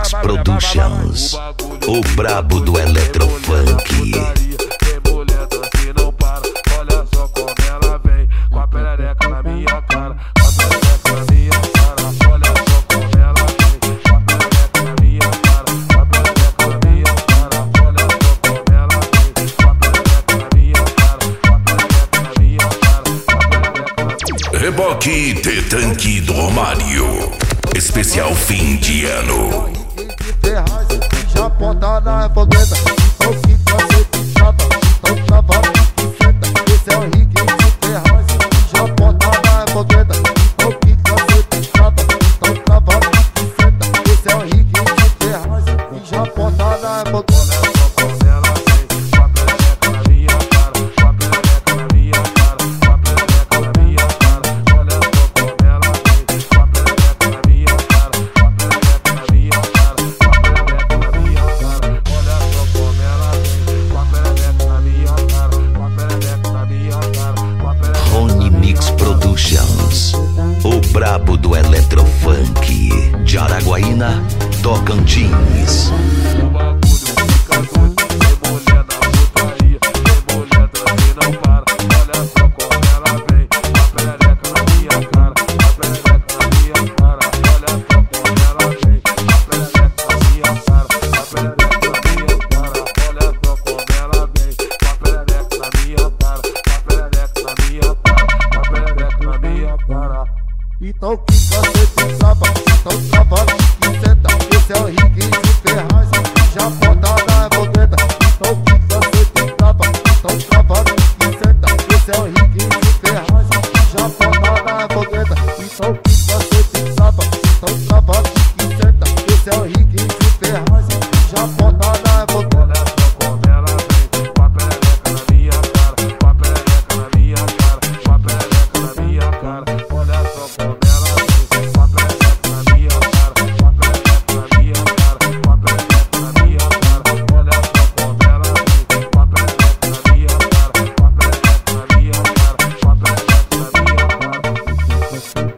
Mix Productions, o brabo do eletrofunk. Tem mulher dança não para, olha só como ela vem, com a perereca na minha cara, com a perereca na minha cara, olha só como ela vem, com a perereca na minha cara, com a perereca na minha cara, olha só como ela vem, com a perereca na minha cara, com a perereca na minha cara, com a perereca na minha cara. Reboque T-Tank do Romário, especial fim de ano. Ferraz, já ponta na fogueta, então que cacete chata, então trava e senta. Esse é o Rick de Ferraz, já ponta na fogueta, então que cacete chata, então trava e senta. Esse é o Rick de Ferraz, já ponta na fogueta. Olha só como ela vem, com a perereca na minha cara, com a perereca na minha cara, com a perereca na minha cara, olha só como ela vem, com a perereca na minha cara, com a perereca na minha cara, com a perereca na minha cara, olha só como ela vem, com a perereca na minha cara, com a perereca na minha cara, com a perereca. Rony Mix Productions, o brabo do eletrofunk, de Araguaína, Tocantins. O bagulho fica doido, tem mulher na putaria, tem mulher dança e não para, olha só como ela vem, com a perereca na minha cara, com a perereca na minha cara, olha só como ela vem, com a perereca na minha cara, com a perereca na minha cara, olha só como ela vem, com a perereca na minha cara, com a perereca na minha cara, com a perereca na minha cara. Então que cacete trava, então trava.